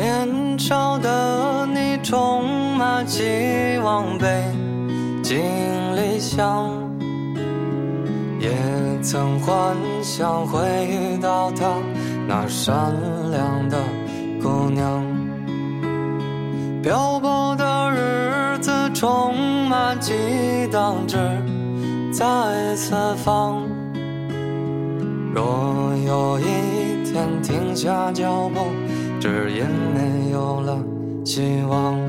年少的你充满希望，背井离乡，也曾幻想会遇到她那善良的姑娘。漂泊的日子充满激荡，志在四方。若有一天停下脚步，只因没有了希望。